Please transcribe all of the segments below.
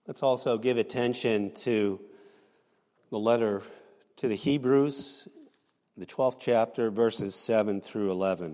Let's also give attention to the letter to the Hebrews, the 12th chapter, verses 7 through 11.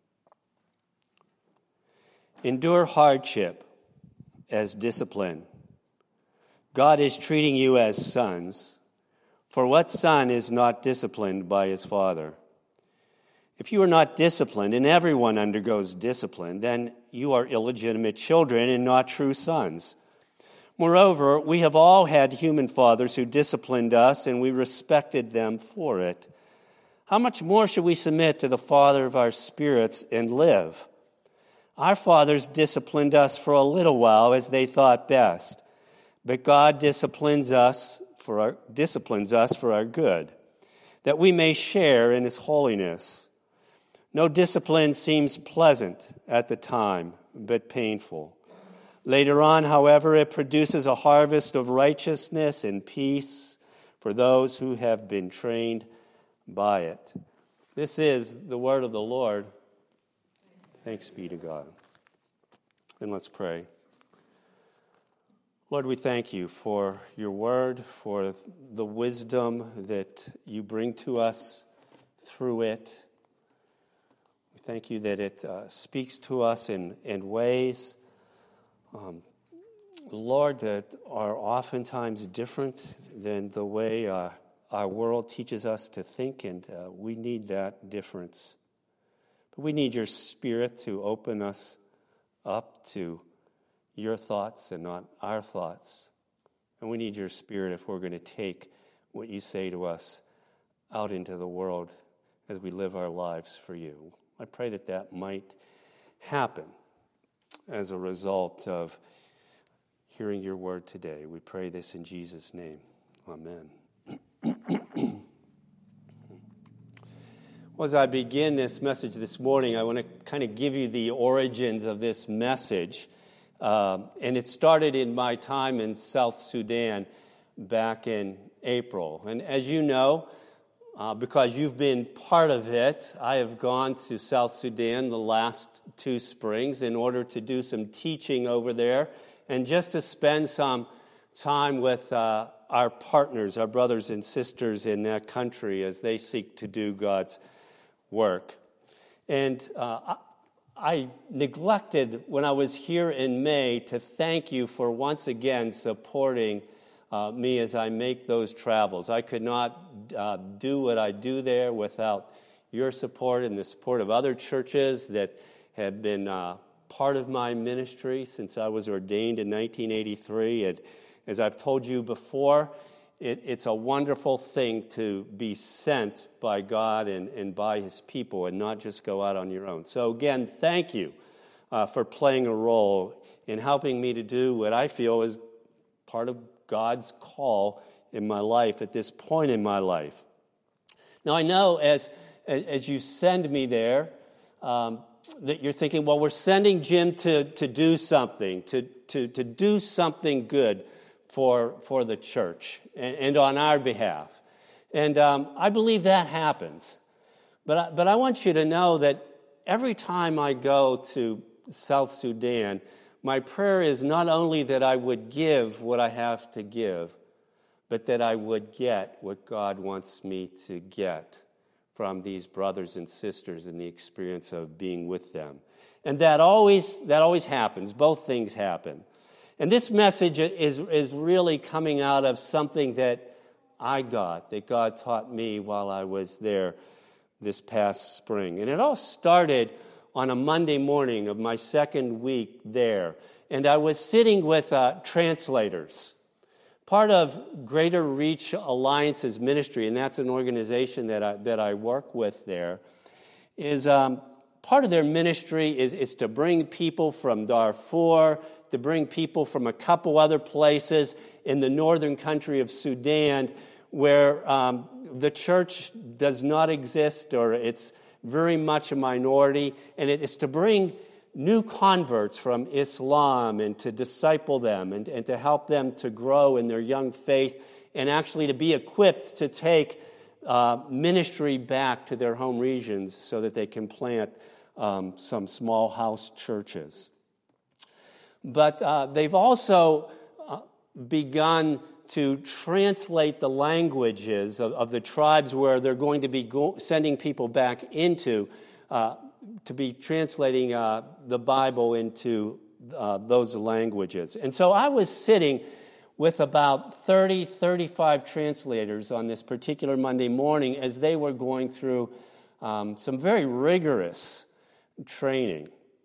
Endure hardship as discipline. God is treating you as sons. For what son is not disciplined by his father? If you are not disciplined, and everyone undergoes discipline, then you are illegitimate children and not true sons. Moreover, we have all had human fathers who disciplined us, and we respected them for it. How much more should we submit to the Father of our spirits and live? Our fathers disciplined us for a little while as they thought best, but God disciplines us for our good, that we may share in his holiness. No discipline seems pleasant at the time, but painful. Later on, however, it produces a harvest of righteousness and peace for those who have been trained by it. This is the word of the Lord. Thanks be to God. And let's pray. Lord, we thank you for your word, for the wisdom that you bring to us through it. We thank you that it speaks to us in ways Lord, that are oftentimes different than the way our world teaches us to think, and we need that difference. But we need your Spirit to open us up to your thoughts and not our thoughts. And we need your Spirit if we're going to take what you say to us out into the world as we live our lives for you. I pray that that might happen as a result of hearing your word today. We pray this in Jesus' name. Amen. Well, as I begin this message this morning, I want to kind of give you the origins of this message. And it started in my time in South Sudan back in April. And as you know, because you've been part of it, I have gone to South Sudan the last 2 springs in order to do some teaching over there and just to spend some time with our partners, our brothers and sisters in that country as they seek to do God's work. And I neglected when I was here in May to thank you for once again supporting me as I make those travels. I could not do what I do there without your support and the support of other churches that have been part of my ministry since I was ordained in 1983. And as I've told you before, it's a wonderful thing to be sent by God and by his people and not just go out on your own. So again, thank you for playing a role in helping me to do what I feel is part of God's call in my life at this point in my life. Now I know as you send me there that you're thinking, well, we're sending Jim to do something, to do something good for the church and on our behalf. And I believe that happens. But I want you to know that every time I go to South Sudan, my prayer is not only that I would give what I have to give, but that I would get what God wants me to get from these brothers and sisters in the experience of being with them. And that always happens. Both things happen. And this message is really coming out of something that I got, that God taught me while I was there this past spring. And it all started on a Monday morning of my second week there. And I was sitting with translators. Part of Greater Reach Alliance's ministry, and that's an organization that I work with there, is part of their ministry is to bring people from Darfur, to bring people from a couple other places in the northern country of Sudan where the church does not exist, or it's very much a minority, and it is to bring new converts from Islam and to disciple them and to help them to grow in their young faith and actually to be equipped to take ministry back to their home regions so that they can plant some small house churches. But they've also begun to translate the languages of the tribes where they're going to be sending people back into, to be translating the Bible into those languages. And so I was sitting with about 35 translators on this particular Monday morning as they were going through some very rigorous training.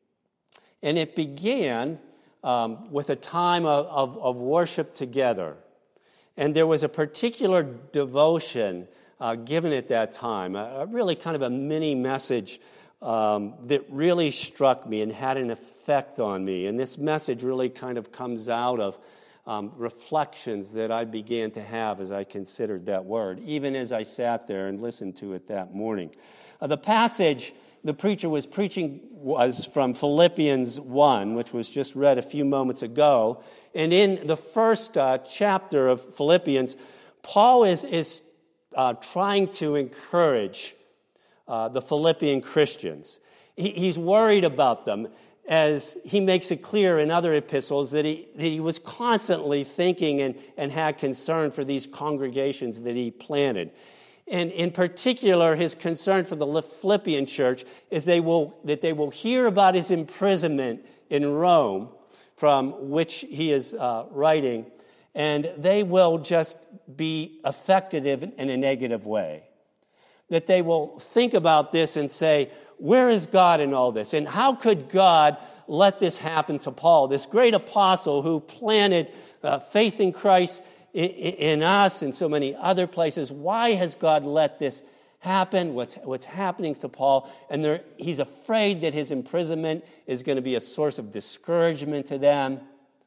And it began with a time of worship together. And there was a particular devotion given at that time, a really kind of a mini message that really struck me and had an effect on me. And this message really kind of comes out of reflections that I began to have as I considered that word, even as I sat there and listened to it that morning. The passage the preacher was preaching was from Philippians 1, which was just read a few moments ago. And in the first chapter of Philippians, Paul is trying to encourage the Philippian Christians. He's worried about them, as he makes it clear in other epistles that he was constantly thinking and had concern for these congregations that he planted. And in particular, his concern for the Philippian church is that they will hear about his imprisonment in Rome, from which he is writing, and they will just be affected in a negative way. That they will think about this and say, where is God in all this? And how could God let this happen to Paul, this great apostle who planted faith in Christ in us and so many other places? Why has God let this happen? What's happening to Paul? And he's afraid that his imprisonment is going to be a source of discouragement to them,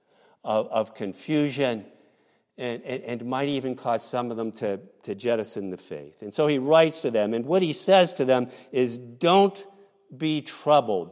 of confusion, and might even cause some of them to jettison the faith. And so he writes to them, and what he says to them is, don't be troubled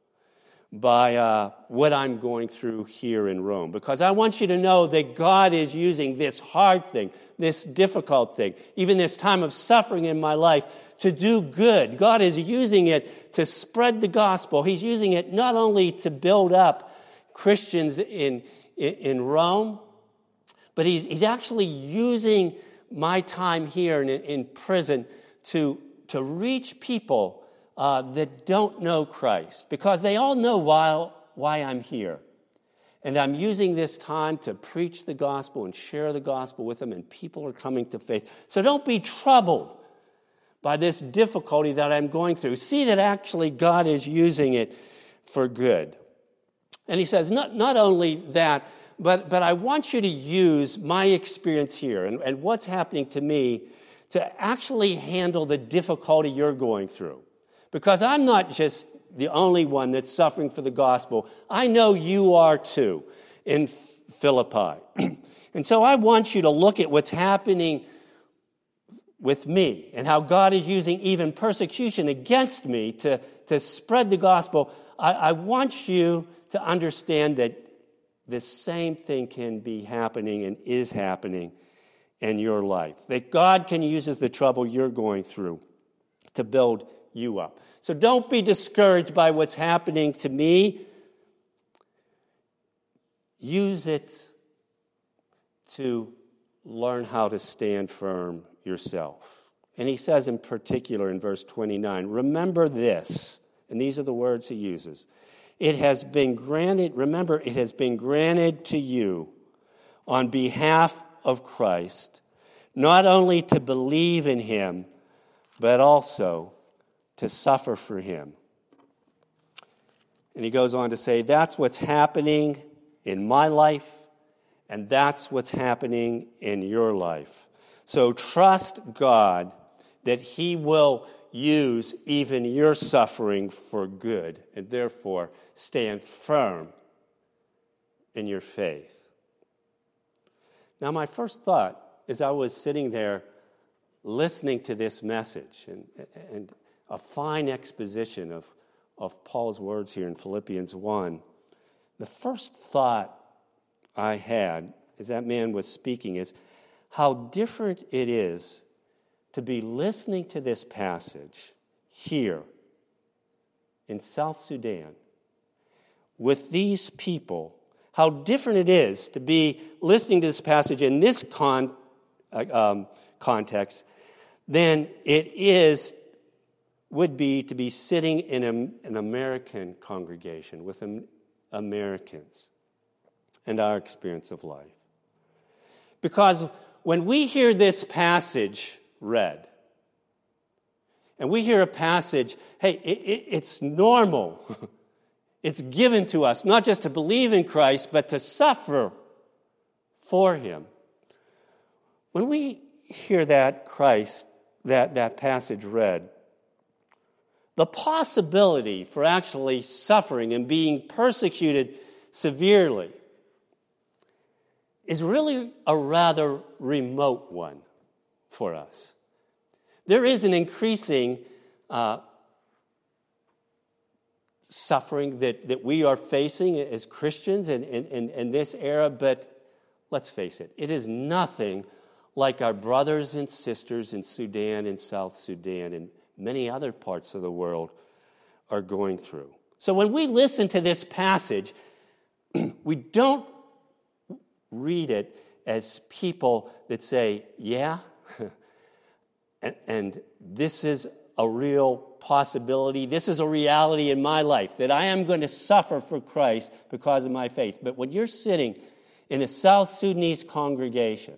by what I'm going through here in Rome, because I want you to know that God is using this hard thing, this difficult thing, even this time of suffering in my life, to do good. God is using it to spread the gospel. He's using it not only to build up Christians in Rome, but he's actually using my time here in prison to reach people that don't know Christ, because they all know why I'm here. And I'm using this time to preach the gospel and share the gospel with them, and people are coming to faith. So don't be troubled by this difficulty that I'm going through. See that actually God is using it for good. And he says, not only that, but I want you to use my experience here and what's happening to me to actually handle the difficulty you're going through. Because I'm not just the only one that's suffering for the gospel. I know you are too in Philippi. And so I want you to look at what's happening with me and how God is using even persecution against me to spread the gospel. I want you to understand that the same thing can be happening and is happening in your life. That God can use the trouble you're going through to build you up. So don't be discouraged by what's happening to me. Use it to learn how to stand firm yourself. And he says in particular in verse 29, remember this, and these are the words he uses. It has been granted to you on behalf of Christ, not only to believe in him, but also to suffer for him. And he goes on to say, that's what's happening in my life, and that's what's happening in your life. So trust God that he will use even your suffering for good, and therefore stand firm in your faith. Now, my first thought as I was sitting there listening to this message and a fine exposition of Paul's words here in Philippians 1, the first thought I had as that man was speaking is how different it is to be listening to this passage here in South Sudan with these people, how different it is to be listening to this passage in this context than would be to be sitting in an American congregation with Americans and our experience of life. Because when we hear this passage read, and we hear a passage, hey, it's normal. It's given to us, not just to believe in Christ, but to suffer for him. When we hear that passage read, the possibility for actually suffering and being persecuted severely is really a rather remote one for us. There is an increasing suffering that we are facing as Christians in this era, but let's face it, it is nothing like our brothers and sisters in Sudan and South Sudan and many other parts of the world are going through. So when we listen to this passage, we don't read it as people that say, yeah, and this is a real possibility. This is a reality in my life, that I am going to suffer for Christ because of my faith. But when you're sitting in a South Sudanese congregation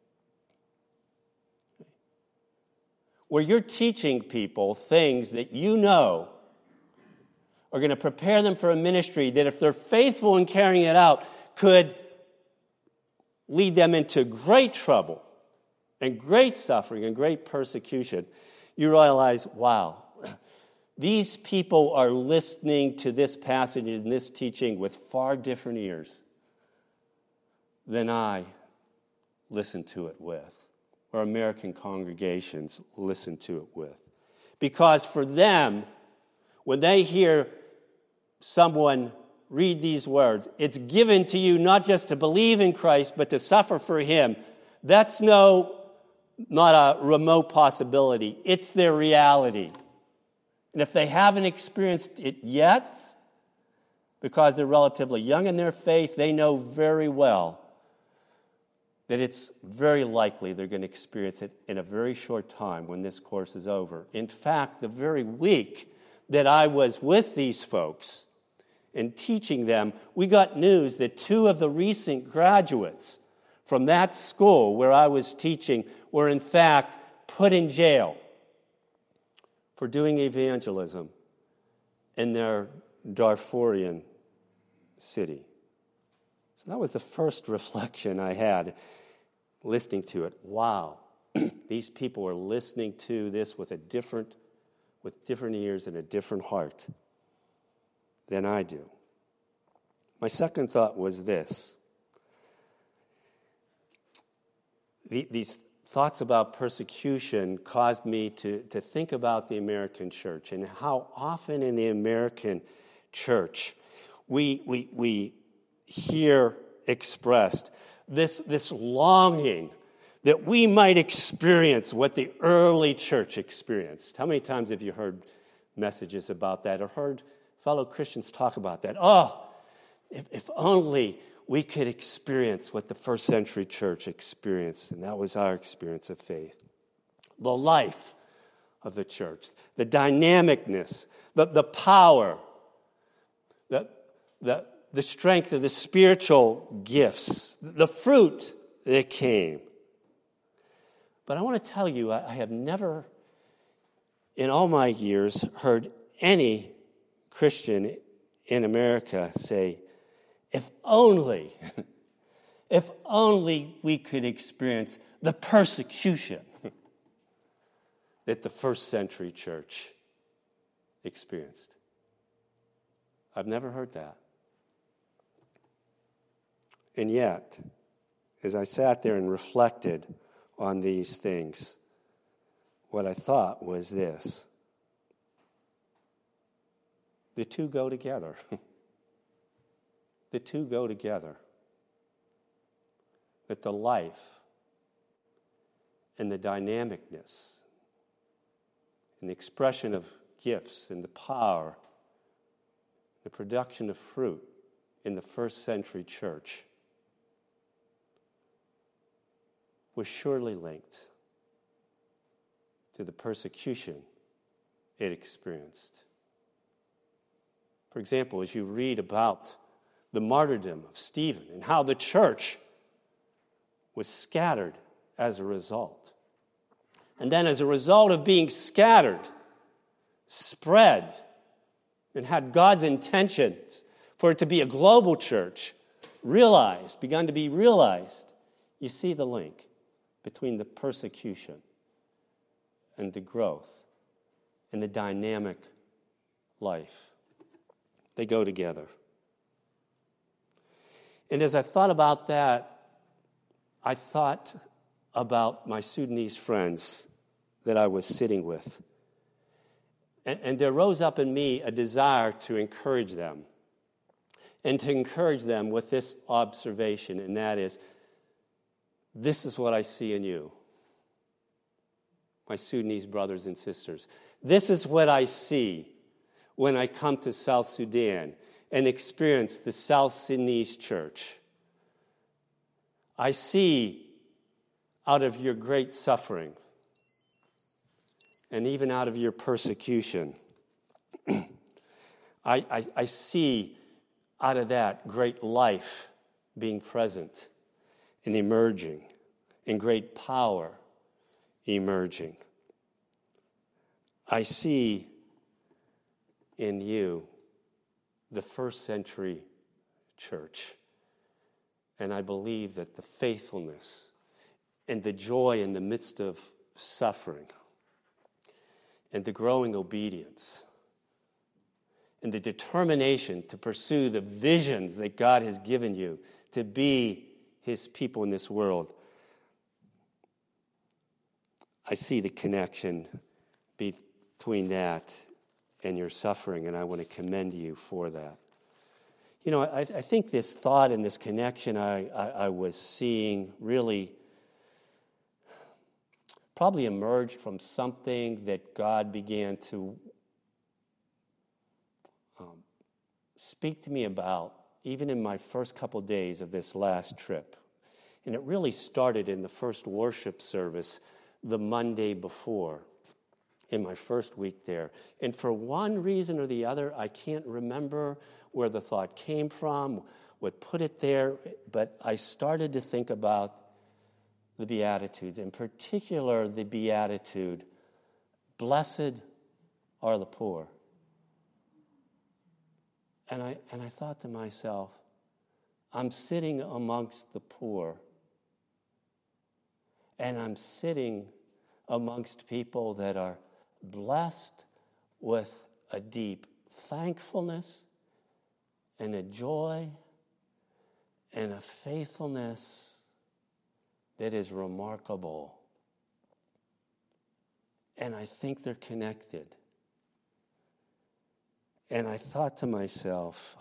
where you're teaching people things that you know are going to prepare them for a ministry that, if they're faithful in carrying it out, could lead them into great trouble and great suffering and great persecution, you realize, wow, these people are listening to this passage and this teaching with far different ears than I listen to it with, or American congregations listen to it with. Because for them, when they hear someone read these words, it's given to you not just to believe in Christ, but to suffer for him. That's not a remote possibility. It's their reality. And if they haven't experienced it yet, because they're relatively young in their faith, they know very well that it's very likely they're going to experience it in a very short time when this course is over. In fact, the very week that I was with these folks and teaching them, we got news that 2 of the recent graduates from that school where I was teaching were in fact put in jail for doing evangelism in their Darfurian city. So that was the first reflection I had listening to it. Wow, these people are listening to this with different ears and a different heart than I do. My second thought was this. These thoughts about persecution caused me to think about the American church and how often in the American church we hear expressed this longing that we might experience what the early church experienced. How many times have you heard messages about that or heard fellow Christians talk about that? Oh, if only we could experience what the first century church experienced, and that was our experience of faith. The life of the church, the dynamicness, the power, the strength of the spiritual gifts, the fruit that came. But I want to tell you, I have never, in all my years, heard any Christian in America say, if only we could experience the persecution that the first century church experienced. I've never heard that. And yet, as I sat there and reflected on these things, what I thought was this: the two go together. The two go together. That the life and the dynamicness and the expression of gifts and the power, the production of fruit in the first century church was surely linked to the persecution it experienced. For example, as you read about the martyrdom of Stephen and how the church was scattered as a result. And then as a result of being scattered, spread, and had God's intentions for it to be a global church begun to be realized, you see the link between the persecution and the growth and the dynamic life. They go together. And as I thought about that, I thought about my Sudanese friends that I was sitting with. And there rose up in me a desire to encourage them. And to encourage them with this observation, and that is, this is what I see in you, my Sudanese brothers and sisters. This is what I see when I come to South Sudan and experience the South Sudanese church. I see out of your great suffering and even out of your persecution, I see out of that great life being present and emerging, and great power emerging. I see in you the first century church. And I believe that the faithfulness and the joy in the midst of suffering and the growing obedience and the determination to pursue the visions that God has given you to be His people in this world, I see the connection between that and your suffering, and I want to commend you for that. You know, I think this thought and this connection I was seeing really probably emerged from something that God began to speak to me about even in my first couple days of this last trip. And it really started in the first worship service the Monday before, in my first week there. And for one reason or the other, I can't remember where the thought came from, what put it there, but I started to think about the Beatitudes, in particular the Beatitude, blessed are the poor. And I thought to myself, I'm sitting amongst the poor, and I'm sitting amongst people that are blessed with a deep thankfulness and a joy and a faithfulness that is remarkable. And I think they're connected. And I thought to myself,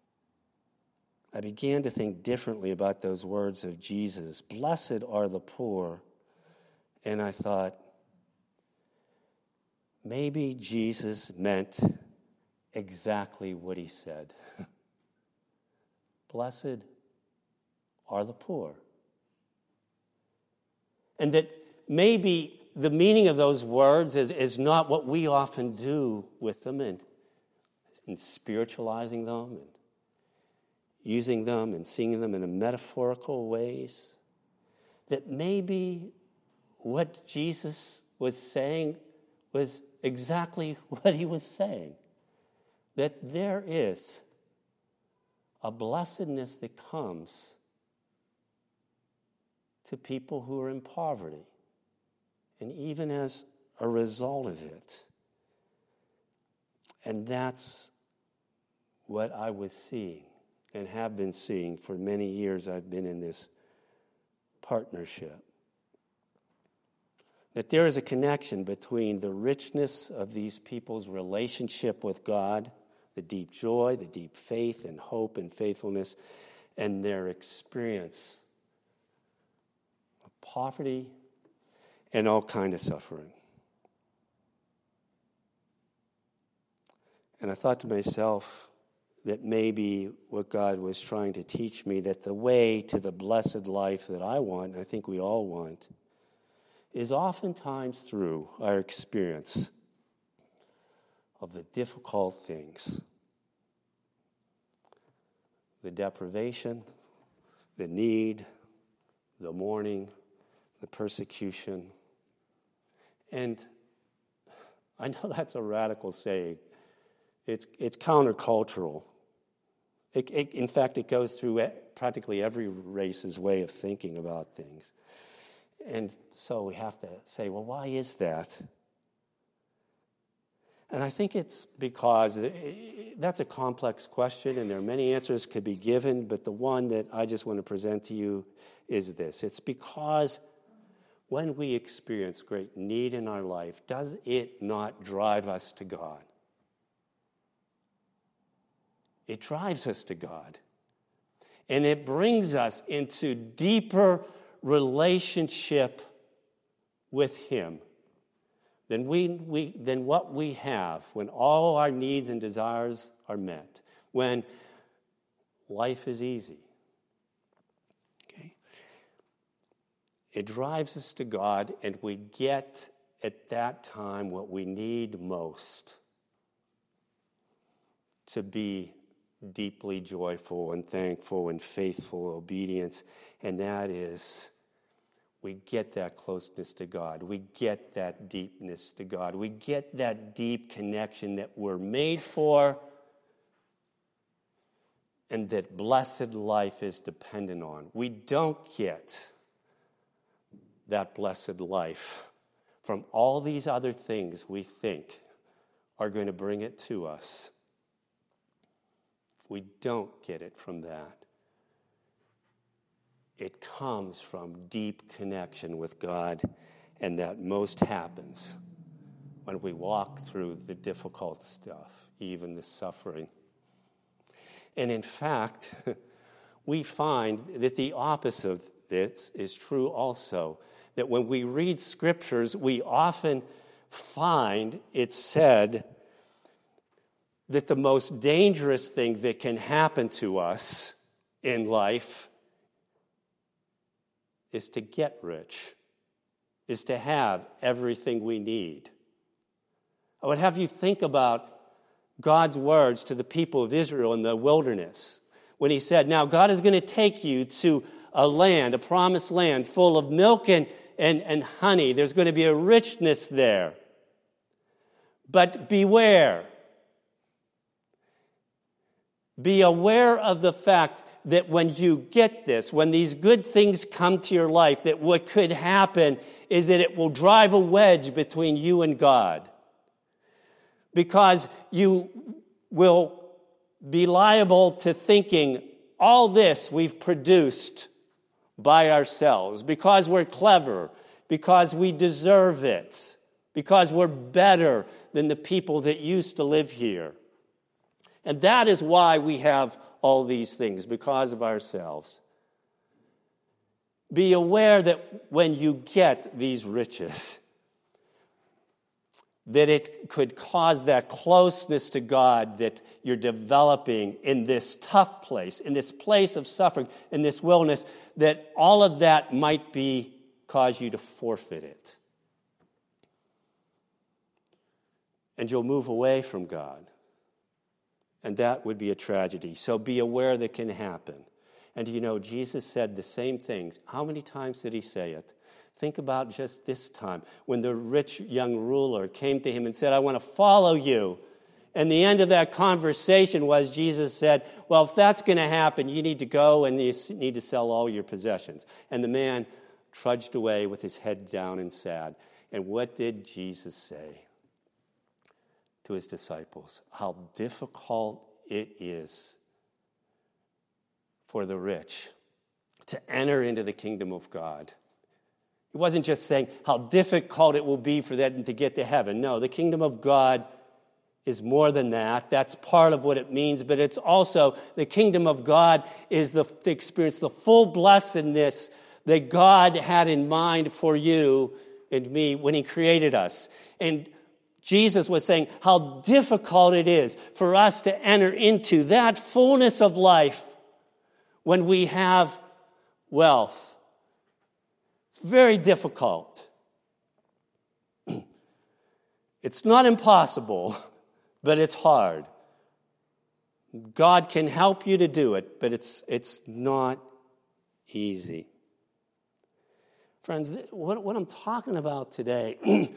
I began to think differently about those words of Jesus, blessed are the poor. And I thought, maybe Jesus meant exactly what he said. Blessed are the poor. And that maybe the meaning of those words is not what we often do with them in spiritualizing them and using them and seeing them in a metaphorical ways. That maybe what Jesus was saying was exactly what he was saying. That there is a blessedness that comes to people who are in poverty. And even as a result of it. And that's what I was seeing and have been seeing for many years I've been in this partnership. That there is a connection between the richness of these people's relationship with God, the deep joy, the deep faith and hope and faithfulness, and their experience of poverty and all kind of suffering. And I thought to myself, that may be what God was trying to teach me, that the way to the blessed life that I want, and I think we all want, is oftentimes through our experience of the difficult things, the deprivation, the need, the mourning, the persecution. And I know that's a radical saying. It's countercultural. In fact, it goes through practically every race's way of thinking about things. And so we have to say, well, why is that? And I think it's because that's a complex question, and there are many answers could be given, but the one that I just want to present to you is this. It's because when we experience great need in our life, does it not drive us to God? It drives us to God. And it brings us into deeper relationship with Him than what we have when all our needs and desires are met, when life is easy. Okay? It drives us to God, and we get at that time what we need most: to be deeply joyful and thankful and faithful obedience, and that is, we get that closeness to God. We get that deepness to God. We get that deep connection that we're made for and that blessed life is dependent on. We don't get that blessed life from all these other things we think are going to bring it to us. We don't get it from that. It comes from deep connection with God, and that most happens when we walk through the difficult stuff, even the suffering. And in fact, we find that the opposite of this is true also, that when we read scriptures, we often find it said that the most dangerous thing that can happen to us in life is to get rich, is to have everything we need. I would have you think about God's words to the people of Israel in the wilderness when He said, now God is going to take you to a land, a promised land full of milk and honey. There's going to be a richness there. But beware. Be aware of the fact that when you get this, when these good things come to your life, that what could happen is that it will drive a wedge between you and God. Because you will be liable to thinking, all this we've produced by ourselves, because we're clever, because we deserve it, because we're better than the people that used to live here. And that is why we have all these things, because of ourselves. Be aware that when you get these riches, that it could cause that closeness to God that you're developing in this tough place, in this place of suffering, in this wilderness, that all of that might cause you to forfeit it. And you'll move away from God. And that would be a tragedy. So be aware that can happen. And you know, Jesus said the same things. How many times did He say it? Think about just this time when the rich young ruler came to Him and said, I want to follow you. And the end of that conversation was Jesus said, well, if that's going to happen, you need to go and you need to sell all your possessions. And the man trudged away with his head down and sad. And what did Jesus say to His disciples? How difficult it is for the rich to enter into the kingdom of God. He wasn't just saying how difficult it will be for them to get to heaven. No, the kingdom of God is more than that. That's part of what it means, but it's also the kingdom of God is to experience the full blessedness that God had in mind for you and me when He created us. And Jesus was saying how difficult it is for us to enter into that fullness of life when we have wealth. It's very difficult. It's not impossible, but it's hard. God can help you to do it, but it's not easy. Friends, what I'm talking about today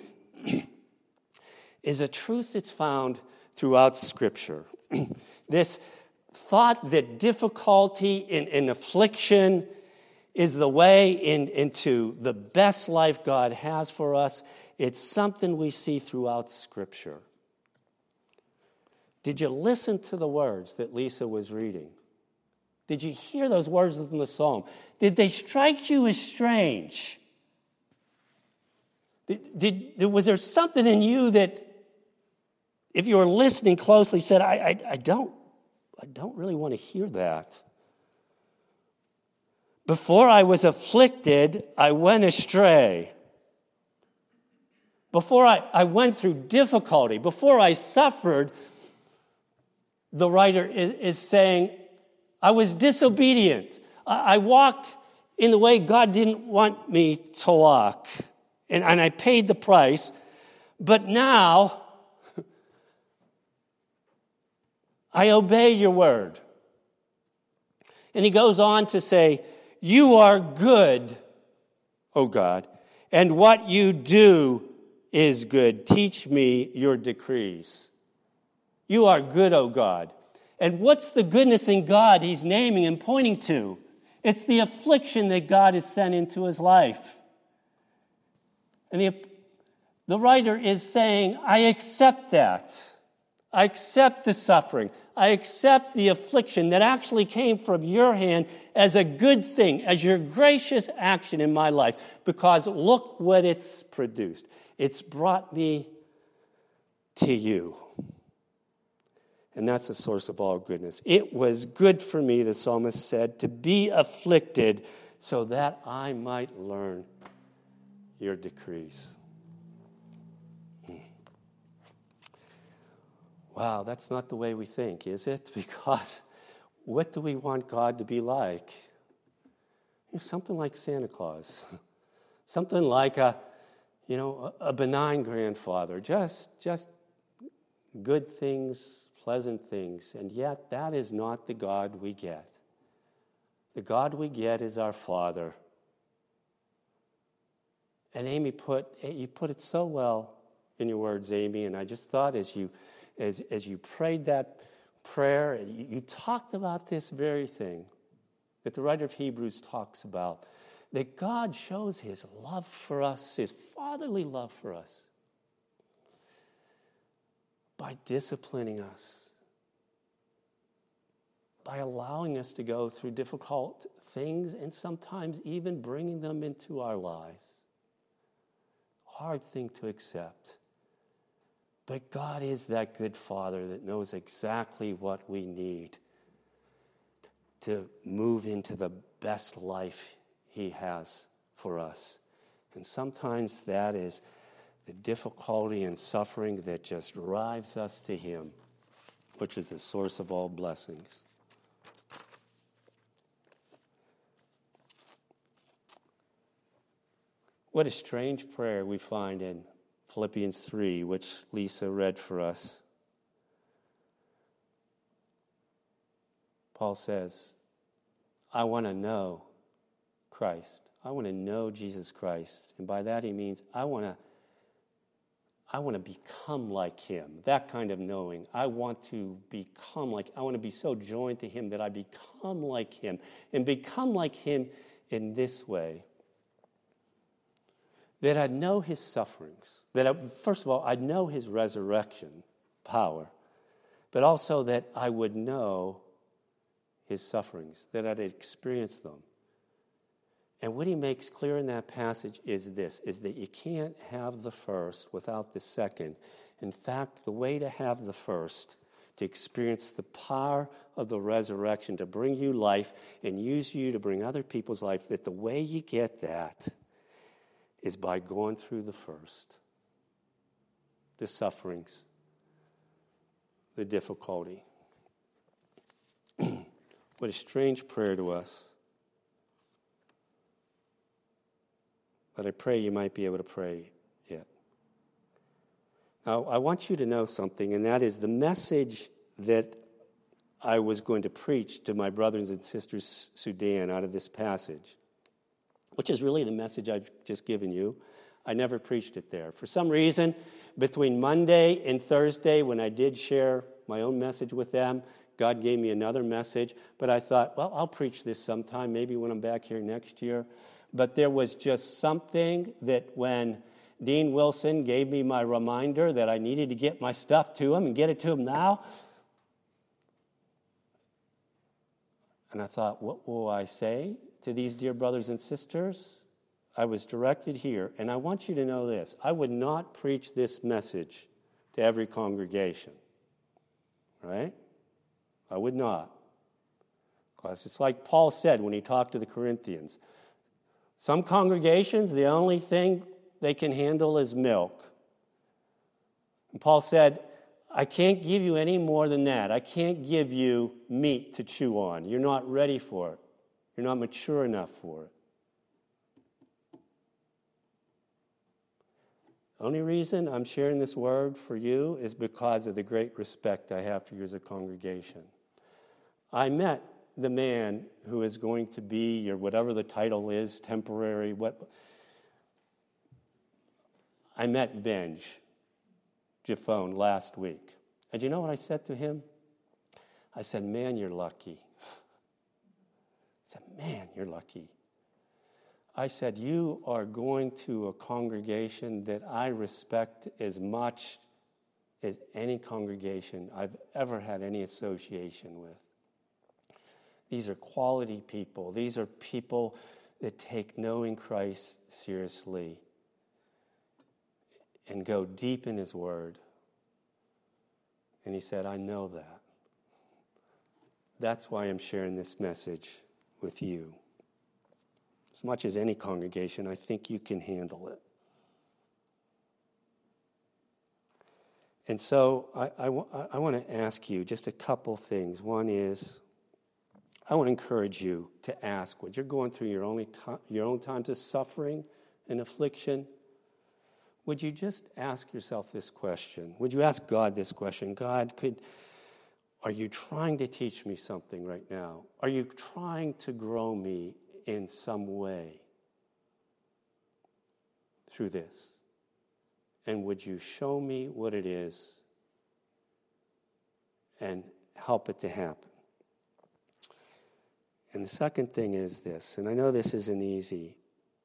is a truth that's found throughout Scripture. This thought that difficulty and affliction is the way into the best life God has for us. It's something we see throughout Scripture. Did you listen to the words that Lisa was reading? Did you hear those words from the psalm? Did they strike you as strange? Was there something in you that, if you were listening closely, said, I don't really want to hear that? Before I was afflicted, I went astray. Before I went through difficulty, before I suffered, the writer is saying, I was disobedient. I walked in the way God didn't want me to walk. And I paid the price. But now, I obey your word. And he goes on to say, you are good, O God, and what you do is good. Teach me your decrees. You are good, O God. And what's the goodness in God he's naming and pointing to? It's the affliction that God has sent into his life. And the writer is saying, I accept that. I accept the suffering. I accept the affliction that actually came from your hand as a good thing, as your gracious action in my life, because look what it's produced. It's brought me to you. And that's the source of all goodness. It was good for me, the psalmist said, to be afflicted so that I might learn your decrees. Wow, that's not the way we think, is it? Because what do we want God to be like? Something like Santa Claus. Something like a benign grandfather. Just good things, pleasant things. And yet that is not the God we get. The God we get is our Father. And Amy put it so well in your words, Amy, and I just thought as you prayed that prayer, you talked about this very thing that the writer of Hebrews talks about, that God shows his love for us, his fatherly love for us, by disciplining us, by allowing us to go through difficult things and sometimes even bringing them into our lives. Hard thing to accept. But God is that good Father that knows exactly what we need to move into the best life he has for us. And sometimes that is the difficulty and suffering that just drives us to him, which is the source of all blessings. What a strange prayer we find in Philippians 3, which Lisa read for us. Paul says, I want to know Christ. I want to know Jesus Christ. And by that he means I want to become like him. That kind of knowing. I want to be so joined to him that I become like him. And become like him in this way. That I'd know his sufferings. First of all, I'd know his resurrection power. But also that I would know his sufferings. That I'd experience them. And what he makes clear in that passage is this, is that you can't have the first without the second. In fact, the way to have the first, to experience the power of the resurrection, to bring you life and use you to bring other people's life, that the way you get that is by going through the first. the sufferings, the difficulty. What a strange prayer to us. But I pray you might be able to pray it. Now, I want you to know something, and that is the message that I was going to preach to my brothers and sisters Sudan out of this passage, which is really the message I've just given you. I never preached it there. For some reason, between Monday and Thursday, when I did share my own message with them, God gave me another message. But I thought, well, I'll preach this sometime, maybe when I'm back here next year. But there was just something that when Dean Wilson gave me my reminder that I needed to get my stuff to him and get it to him now, and I thought, what will I say to these dear brothers and sisters? I was directed here, and I want you to know this. I would not preach this message to every congregation, right? I would not. Because it's like Paul said when he talked to the Corinthians. Some congregations, the only thing they can handle is milk. And Paul said, I can't give you any more than that. I can't give you meat to chew on. You're not ready for it. You're not mature enough for it. The only reason I'm sharing this word for you is because of the great respect I have for you as a congregation. I met the man who is going to be, or whatever the title is, temporary, I met Benj Jafone last week. And do you know what I said to him? I said, man, you're lucky. I said, man, you're lucky. I said, you are going to a congregation that I respect as much as any congregation I've ever had any association with. These are quality people. These are people that take knowing Christ seriously and go deep in His Word. And he said, I know that. That's why I'm sharing this message with you. As much as any congregation, I think you can handle it. And so I want to ask you just a couple things. One is, I want to encourage you to ask, when you're going through your own times of suffering and affliction, would you just ask yourself this question? Would you ask God this question? God, are you trying to teach me something right now? Are you trying to grow me in some way through this? And would you show me what it is and help it to happen? And the second thing is this, and I know this isn't easy,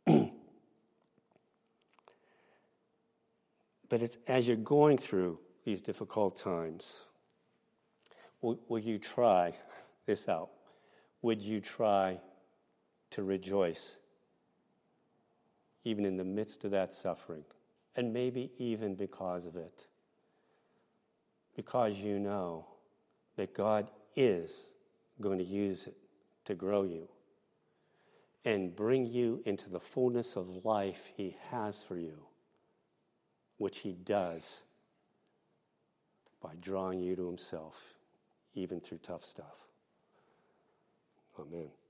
but it's as you're going through these difficult times, will you try this out? Would you try to rejoice even in the midst of that suffering, and maybe even because of it? Because you know that God is going to use it to grow you and bring you into the fullness of life He has for you, which He does by drawing you to Himself, even through tough stuff. Amen.